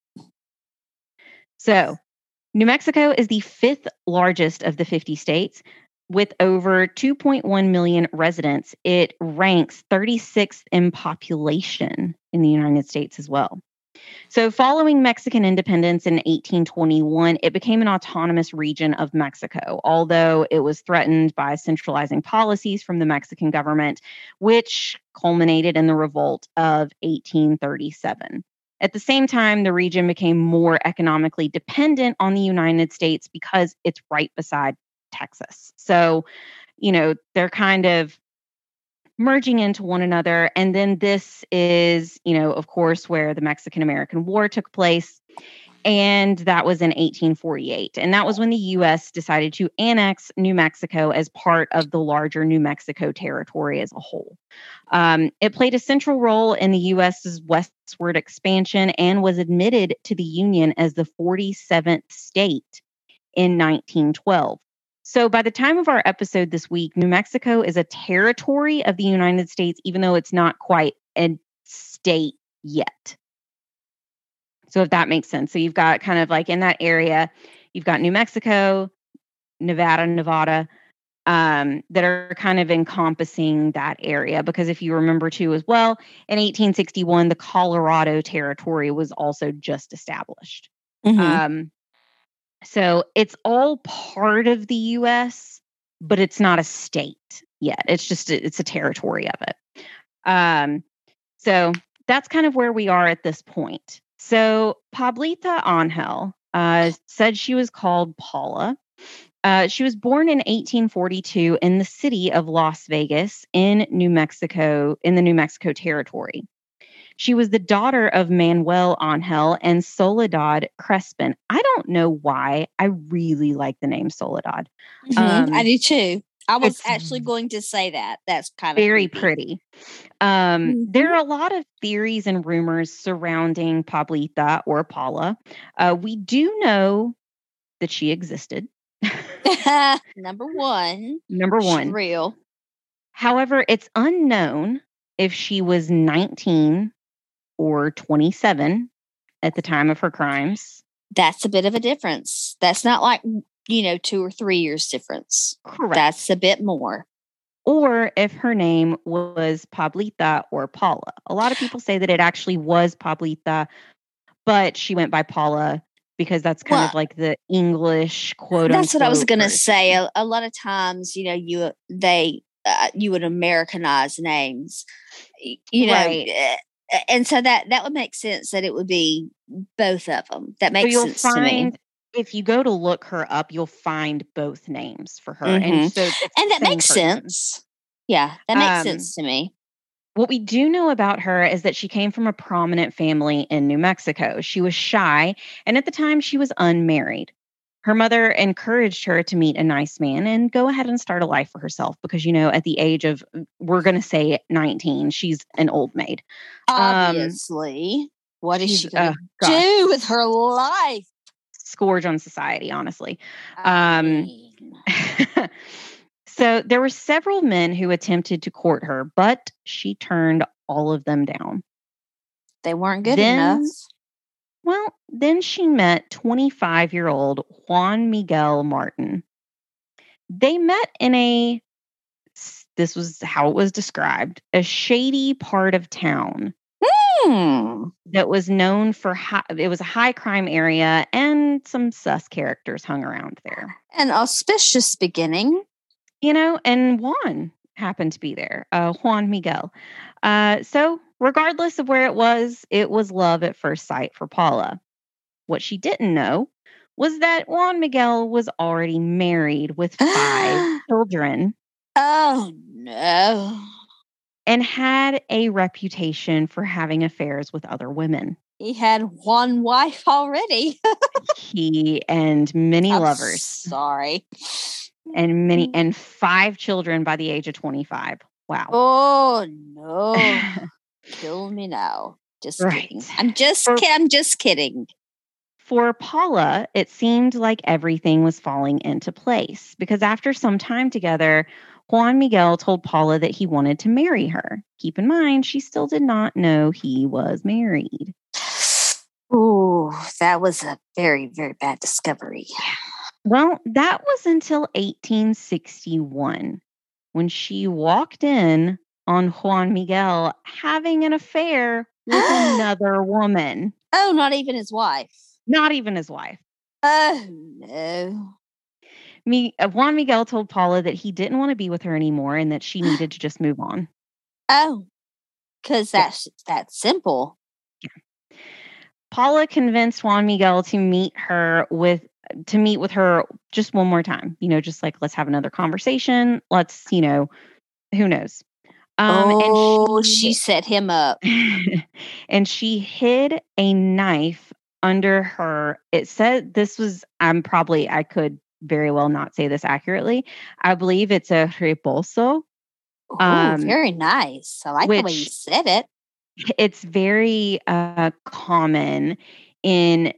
So New Mexico is the fifth largest of the fifty states with over two point one million residents. It ranks thirty-sixth in population in the United States as well. So following Mexican independence in eighteen twenty-one, it became an autonomous region of Mexico, although it was threatened by centralizing policies from the Mexican government, which culminated in the revolt of eighteen thirty-seven. At the same time, the region became more economically dependent on the United States because it's right beside Texas. So, you know, they're kind of merging into one another. And then this is, you know, of course, where the Mexican-American War took place. And that was in eighteen forty-eight. And that was when the U S decided to annex New Mexico as part of the larger New Mexico territory as a whole. Um, it played a central role in the U S's westward expansion and was admitted to the Union as the forty-seventh state in nineteen twelve. So by the time of our episode this week, New Mexico is a territory of the United States, even though it's not quite a state yet. So if that makes sense. So you've got kind of like in that area, you've got New Mexico, Nevada, Nevada, um, that are kind of encompassing that area. Because if you remember too as well, in eighteen sixty-one, the Colorado Territory was also just established. Mhm. Um, so it's all part of the U S, but it's not a state yet. It's just, a, it's a territory of it. Um, so that's kind of where we are at this point. So Pablita Angel uh, said she was called Paula. Uh, she was born in eighteen forty-two in the city of Las Vegas in New Mexico, in the New Mexico territory. She was the daughter of Manuel Angel and Soledad Crespin. I don't know why. I really like the name Soledad. Mhm. Um, I do too. I was it's actually going to say that. That's kind of very creepy. pretty. Um, Mhm. There are a lot of theories and rumors surrounding Pablita or Paula. Uh, we do know that she existed. Number one, Number she's one. real. However, it's unknown if she was nineteen or twenty-seven at the time of her crimes. That's a bit of a difference. That's not like, you know, two or three years difference. Correct. That's a bit more. Or if her name was Pablita or Paula. A lot of people say that it actually was Pablita, but she went by Paula because that's kind Well, of like the English quote That's what I was unquote going to version. say. A, a lot of times, you know, you they uh, you would Americanize names, you know, Right. and so that that would make sense that it would be both of them. That So makes you'll sense to me. find if you go to look her up, you'll find both names for her, and Mhm. so it's And the that same makes person. sense. Yeah, that makes Um, sense to me. what we do know about her is that she came from a prominent family in New Mexico. She was shy, and at the time, she was unmarried. Her mother encouraged her to meet a nice man and go ahead and start a life for herself because, you know, at the age of, we're going to say nineteen, she's an old maid. Um, Obviously. What is she's, she going uh, to gosh, do with her life? scourge on society, honestly. I Um, mean, so there were several men who attempted to court her, but she turned all of them down. they weren't good enough. Then, well, then she met twenty-five-year-old Juan Miguel Martin. They met in a, this was how it was described, a shady part of town Hmm. that was known for high, it was a high crime area and some sus characters hung around there. An auspicious beginning. You know, and Juan happened to be there, uh, Juan Miguel. Uh, so, regardless of where it was, it was love at first sight for Paula. What she didn't know was that Juan Miguel was already married with five children Oh, no. and had a reputation for having affairs with other women. He had one wife already. He and many I'm lovers sorry. and many and five children by the age of twenty-five. Wow. Oh, no. Kill me now. Just Right. kidding. I'm just For- kidding. I'm just kidding. For Paula, it seemed like everything was falling into place because after some time together, Juan Miguel told Paula that he wanted to marry her. Keep in mind, she still did not know he was married. Ooh, that was a very, very bad discovery. Well, that was until eighteen sixty-one when she walked in on Juan Miguel having an affair with another woman, Oh, not even his wife. not even his wife. Oh, no. Me, uh, Juan Miguel told Paula that he didn't want to be with her anymore and that she needed to just move on. Oh, because that's that's simple. Paula convinced Juan Miguel to meet her with to meet with her just one more time. You know, just like let's have another conversation. Let's, you know, who knows. Um, oh, and she, she, set him up. and she hid a knife under her. It said this was. I'm probably I could very well not say this accurately. I believe it's a rebozo. Oh, Um, very nice. I like the way you which- said it. It's very uh, common in,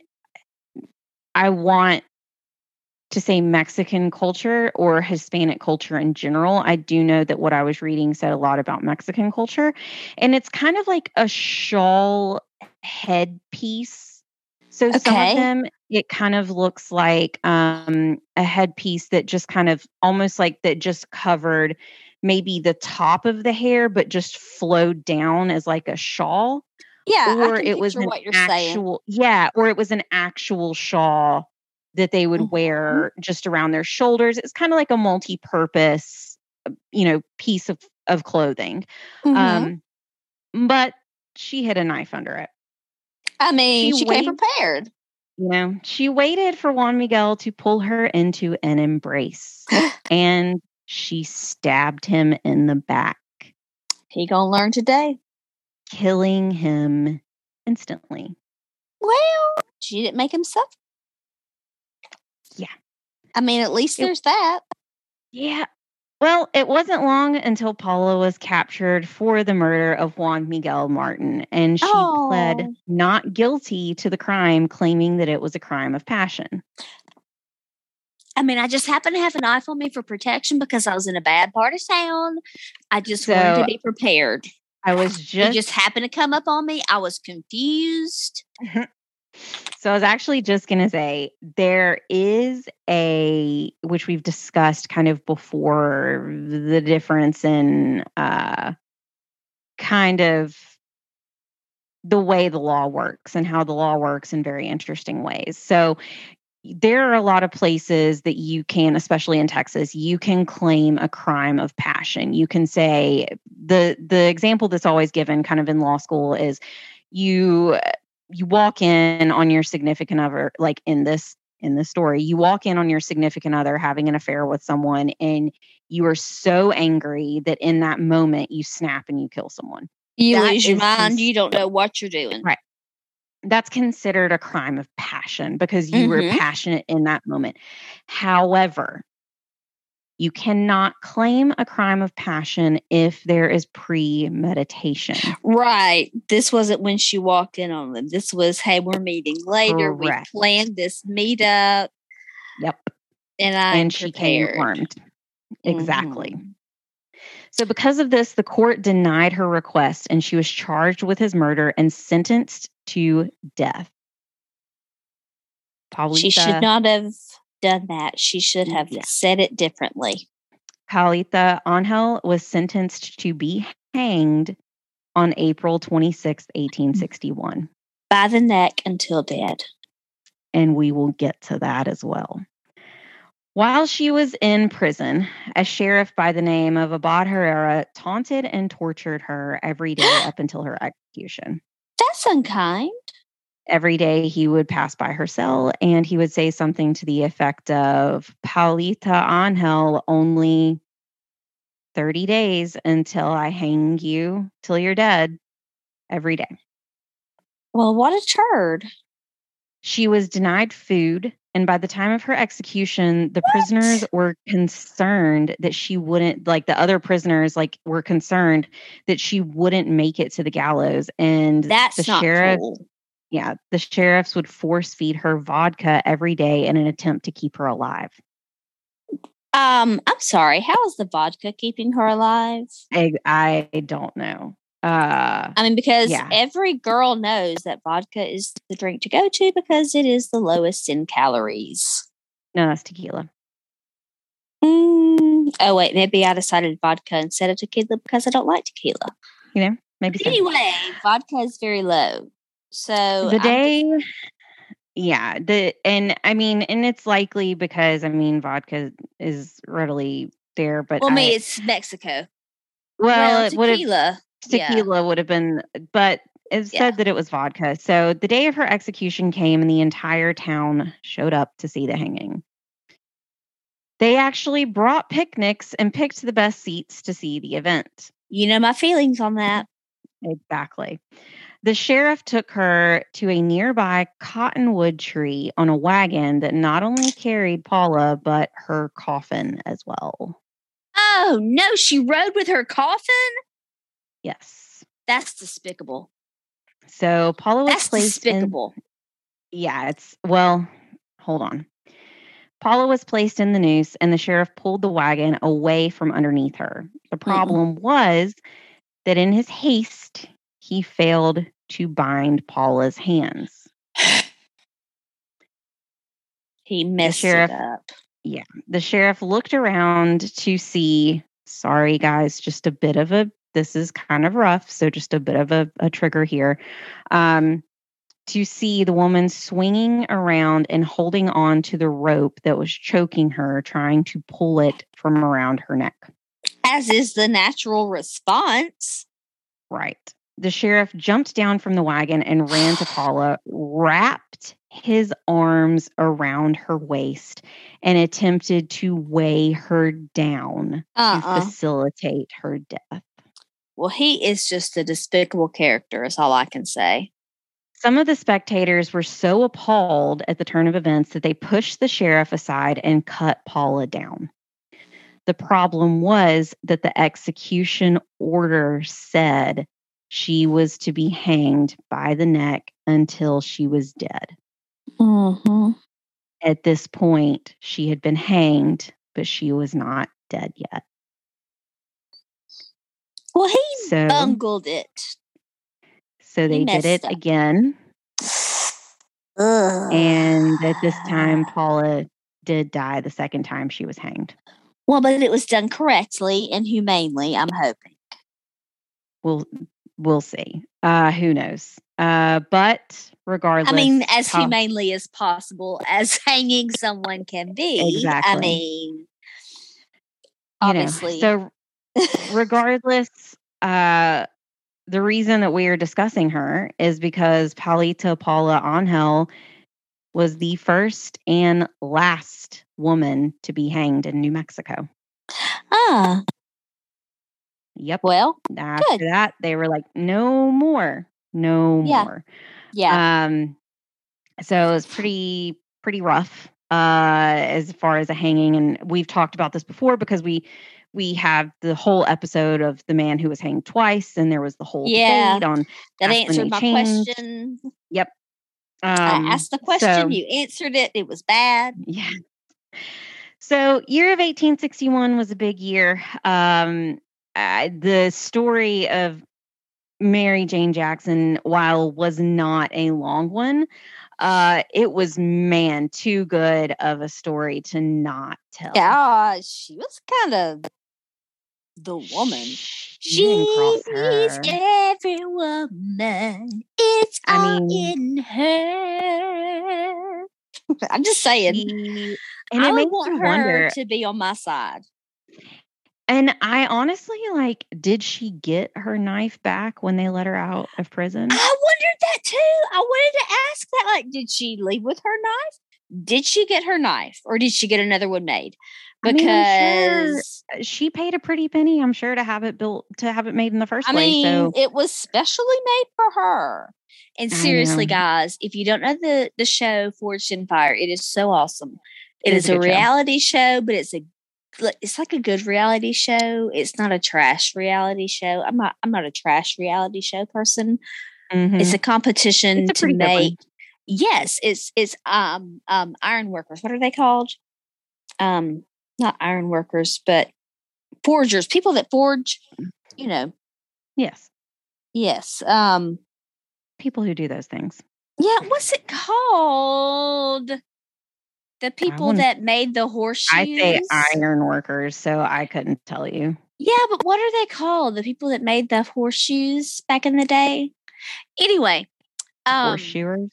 I want to say Mexican culture or Hispanic culture in general. I do know that what I was reading said a lot about Mexican culture. And it's kind of like a shawl headpiece. So some Okay. of them, it kind of looks like um, a headpiece that just kind of almost like that just covered maybe the top of the hair, but just flowed down as like a shawl. Yeah, Or I can it was picture an what you're saying. actual, yeah, or it was an actual shawl that they would Mhm. wear just around their shoulders. It's kind of like a multi-purpose, uh, you know, piece of, of clothing. Mhm. Um, but she hid a knife under it. I mean, she she came wait- prepared. You know, she waited for Juan Miguel to pull her into an embrace, and she stabbed him in the back, He gonna learn today. killing him instantly. Well, she didn't make him suffer. Yeah. I mean, at least It- there's that. Yeah. Well, it wasn't long until Paula was captured for the murder of Juan Miguel Martin, and she pled Oh. not guilty to the crime, claiming that it was a crime of passion. I mean, I just happened to have a knife on me for protection because I was in a bad part of town. I just wanted So, to be prepared. I was It just, just happened to come up on me. I was confused. so I was actually just going to say there is a, which we've discussed kind of before, the difference in uh, kind of the way the law works and how the law works in very interesting ways. So there are a lot of places that you can, especially in Texas, you can claim a crime of passion. You can say the the example that's always given kind of in law school is you you walk in on your significant other, like in this in this story, you walk in on your significant other having an affair with someone, and you are so angry that in that moment you snap and you kill someone. You That lose your is mind. cons- You don't know what you're doing. Right. That's considered a crime of passion because you were Mhm. passionate in that moment. However, you cannot claim a crime of passion if there is premeditation. Right. This wasn't when she walked in on them. This was, hey, we're meeting later. Correct. We planned this meetup. Yep. And I'm and she came prepared. armed. Exactly. Mhm. So because of this, the court denied her request and she was charged with his murder and sentenced to death. Paulita, She should not have done that. She should have Yeah. said it differently. Paulita Angel was sentenced to be hanged on April twenty-sixth, eighteen sixty-one. By the neck until dead. And we will get to that as well. While she was in prison, a sheriff by the name of Abad Herrera taunted and tortured her every day up until her execution. That's unkind. Every day he would pass by her cell and he would say something to the effect of, Paulita Angel, only thirty days until I hang you till you're dead. Every day. Well, what a turd. She was denied food, and by the time of her execution, the what? prisoners were concerned that she wouldn't, like the other prisoners, like were concerned that she wouldn't make it to the gallows. And that's the not sheriff, cool. Yeah, the sheriffs would force feed her vodka every day in an attempt to keep her alive. Um, I'm sorry. How is the vodka keeping her alive? I, I don't know. Uh, I mean, because yeah. every girl knows that vodka is the drink to go to because it is the lowest in calories. No, that's tequila. Mm, oh, wait. Maybe I decided vodka instead of tequila because I don't like tequila. You know, maybe so. Anyway, vodka is very low. So the day... I'm just, Yeah, the and I mean, and it's likely because I mean, vodka is readily there, but well, I me, it's Mexico. Well, well it would have tequila. tequila yeah. would have been, but it Yeah. said that it was vodka. So the day of her execution came, and the entire town showed up to see the hanging. They actually brought picnics and picked the best seats to see the event. You know my feelings on that. Exactly. The sheriff took her to a nearby cottonwood tree on a wagon that not only carried Paula, but her coffin as well. Oh, no, she rode with her coffin? Yes. That's despicable. So Paula was That's placed despicable. in... Yeah, it's... Well, hold on. Paula was placed in the noose, and the sheriff pulled the wagon away from underneath her. The problem Mm-mm. was that in his haste, he failed to bind Paula's hands. He messed the sheriff, it up. Yeah. The sheriff looked around to see, sorry guys, just a bit of a, this is kind of rough, so just a bit of a, a trigger here, um, to see the woman swinging around and holding on to the rope that was choking her, trying to pull it from around her neck. As is the natural response. Right. The sheriff jumped down from the wagon and ran to Paula, wrapped his arms around her waist, and attempted to weigh her down uh-uh. to facilitate her death. Well, he is just a despicable character, is all I can say. Some of the spectators were so appalled at the turn of events that they pushed the sheriff aside and cut Paula down. The problem was that the execution order said she was to be hanged by the neck until she was dead. Mm-hmm. At this point, she had been hanged, but she was not dead yet. Well, he so, bungled it. So they did it up. again. Ugh. And at this time, Paula did die the second time she was hanged. Well, but it was done correctly and humanely, I'm hoping. Well, we'll see. Uh, who knows? Uh, but regardless, I mean, as how- humanely as possible as hanging someone can be. Exactly. I mean, you obviously. Know, so regardless, uh, the reason that we are discussing her is because Palito Paula Angel was the first and last woman to be hanged in New Mexico. Ah. Yep. Well, after good. that, they were like, no more, no Yeah. more. Yeah. Um, so it was pretty, pretty rough uh, as far as a hanging. And we've talked about this before because we, we have the whole episode of the man who was hanged twice. And there was the whole Yeah. debate on that when answered they my changed. question. Yep. Um, I asked the question, so- you answered it. It was bad. Yeah. So, year of eighteen sixty-one was a big year. Um, uh, the story of Mary Jane Jackson, while was not a long one, uh, it was, man, too good of a story to not tell. Yeah, she was kind of the woman. Shh, you She didn't cross is her. every woman. It's I all mean- in her. I'm just saying. She- and I it would makes want you her wonder. to be on my side. And I honestly, like, did she get her knife back when they let her out of prison? I wondered that too. I wanted to ask that. Like, did she leave with her knife? Did she get her knife, or did she get another one made? I Because mean, I'm sure she paid a pretty penny, I'm sure, to have it built, to have it made in the first I place. mean, So it was specially made for her. And I seriously, know. guys, if you don't know the the show Forged in Fire, it is so awesome. It It is is a a good show. reality show, but it's a it's like a good reality show. It's not a trash reality show. I'm not I'm not a trash reality show person. Mhm. It's a competition It's a to pretty good one. make. Yes, it's it's um um iron workers. What are they called? Um, not iron workers, but forgers. People that forge. You know. Yes, Yes. Um. people who do those things. Yeah. What's it called? The people wouldn't- that made the horseshoes. I say iron workers, so I couldn't tell you. Yeah, but what are they called? The people that made the horseshoes back in the day. Anyway, um, Horseshoers.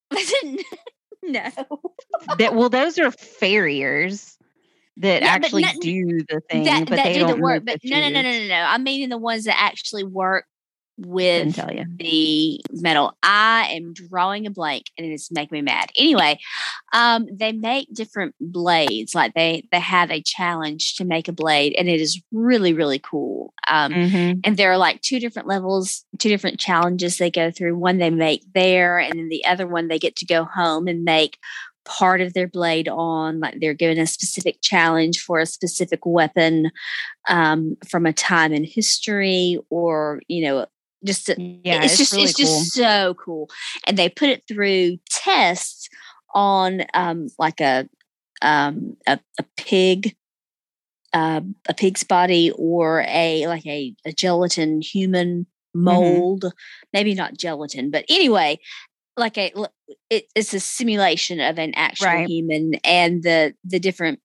no. That well, those are farriers that Yeah, but actually not- do the thing, that but that they do don't the work. move But the no, no, no, no, shoes. no, no. I'm meaning the ones that actually work Couldn't with tell you. the metal. I am drawing a blank, and it is making me mad. Anyway, um, they make different blades. Like they they have a challenge to make a blade, and it is really really cool. Um, Mhm. and there are like two different levels, two different challenges they go through. One they make there, and then the other one they get to go home and make part of their blade on. Like they're given a specific challenge for a specific weapon um, from a time in history, or you know, just a, Yeah, it's, it's, just really it's cool. just so cool. And they put it through tests on um, like a um, a, a pig. Uh, a pig's body or a like a, a gelatin human mold, mm-hmm. maybe not gelatin, but anyway, like a it, it's a simulation of an actual Right. human, and the the different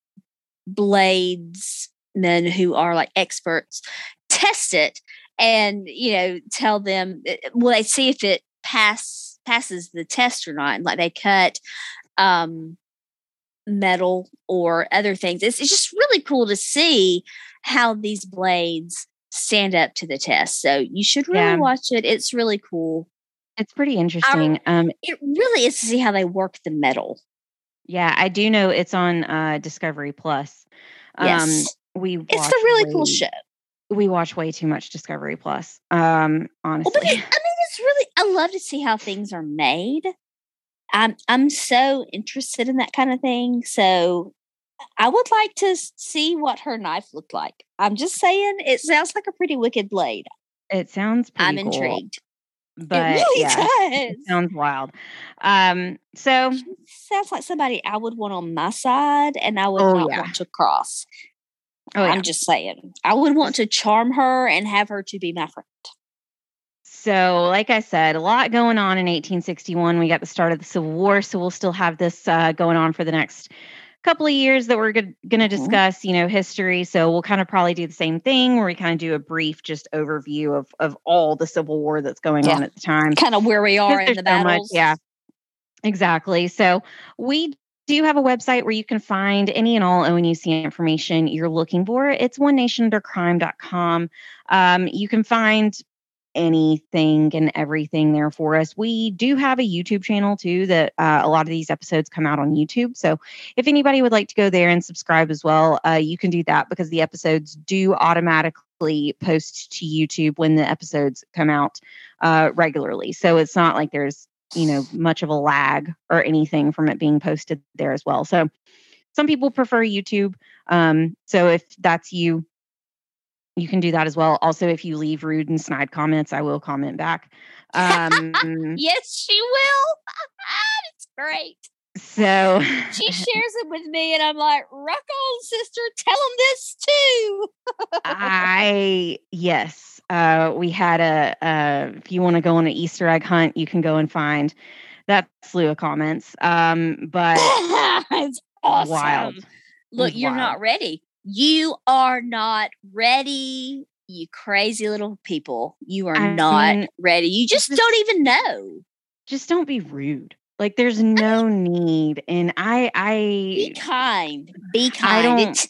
bladesmen who are like experts test it and you know tell them well they see if it pass passes the test or not, and like they cut um metal or other things. It's, it's just really cool to see how these blades stand up to the test. So you should really Yeah. watch it. It's really cool. It's pretty interesting. Um, It really is to see how they work the metal. yeah, I do know it's on uh, Discovery Plus. Um, Yes. we It's watch a really way, cool show. We watch way too much Discovery Plus. Um, honestly, Well, but it, I mean, it's really. I love to see how things are made. I'm I'm so interested in that kind of thing. So I would like to see what her knife looked like. I'm just saying, it sounds like a pretty wicked blade. It sounds pretty I'm cool, intrigued. but it really yeah, does. it sounds wild. Um, so She sounds like somebody I would want on my side, and I would Oh, not yeah. want to cross. Oh, I'm yeah. just saying, I would want to charm her and have her to be my friend. So, like I said, a lot going on in eighteen sixty-one. We got the start of the Civil War, so we'll still have this uh, going on for the next couple of years that we're going to Mhm. discuss, you know, history. So we'll kind of probably do the same thing where we kind of do a brief just overview of of all the Civil War that's going Yeah. on at the time. Kind of where we are in There's the so much, battles. yeah, exactly. So we do have a website where you can find any and all O N U C information you're looking for. It's one nation under crime dot com. Um, you can find anything and everything there for us. We do have a YouTube channel too that uh, a lot of these episodes come out on YouTube. So if anybody would like to go there and subscribe as well, uh, you can do that because the episodes do automatically post to YouTube when the episodes come out uh, regularly. So it's not like there's, you know, much of a lag or anything from it being posted there as well. So some people prefer YouTube. Um, so if that's you, you can do that as well. Also, if you leave rude and snide comments, I will comment back. Um, Yes, she will. It's great. so She shares it with me, and I'm like, rock on, sister. Tell them this too. I, yes, uh, we had a, uh, if you want to go on an Easter egg hunt, you can go and find that slew of comments. Um, but It's awesome. wild. It Look, was you're wild. not ready. You are not ready. You crazy little people. You are I not mean, ready. You just, just- don't even know. Just don't be rude. Like there's no need. And I, Be I, kind. Be kind. I don't, It's,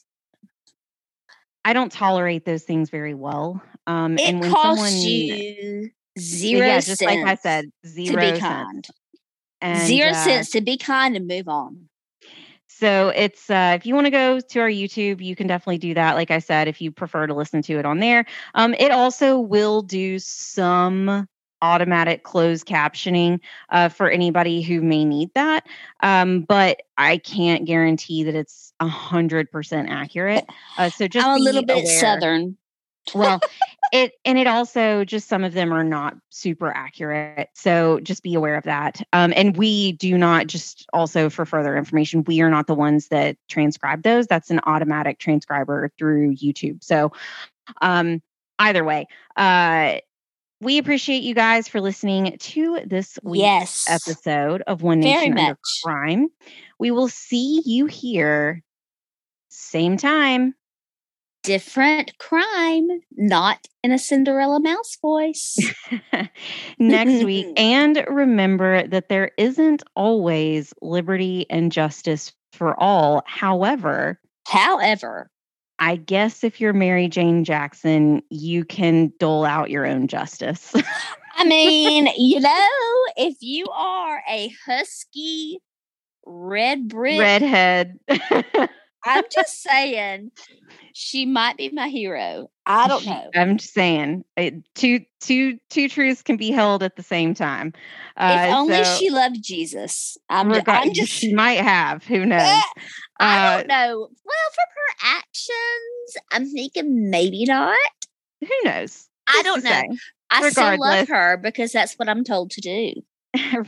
I don't tolerate those things very well. Um, it and when costs someone, you zero yeah, just like I cents said, to zero be cents. kind. And, Zero uh, cents to be kind and move on. So it's uh, if you want to go to our YouTube, you can definitely do that. Like I said, if you prefer to listen to it on there, um, it also will do some automatic closed captioning uh, for anybody who may need that. Um, but I can't guarantee that it's a hundred percent accurate. Uh, so just I'm a be little bit aware. Southern. Well, it and it also just some of them are not super accurate. So just be aware of that. Um, and we do not just also for further information, we are not the ones that transcribe those. That's an automatic transcriber through YouTube. So um, either way, uh, we appreciate you guys for listening to this week's Yes. episode of One Very Nation Under much. Crime. We will see you here same time. Different crime, not in a Cinderella mouse voice. Next week. And remember that there isn't always liberty and justice for all. However, However, I guess if you're Mary Jane Jackson, you can dole out your own justice. I mean, you know, if you are a husky red brick, Redhead. I'm just saying, she might be my hero. I don't know. I'm just saying, it, two two two truths can be held at the same time. Uh, if only so she loved Jesus. I'm, rega- I'm just. She might have. Who knows? I Uh, don't know. Well, from her actions, I'm thinking maybe not. who knows? I Who's don't to know. say? I still love Regardless. her because that's what I'm told to do.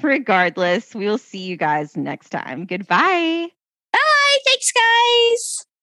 Regardless, we will see you guys next time. Goodbye. Bye. Thanks, guys.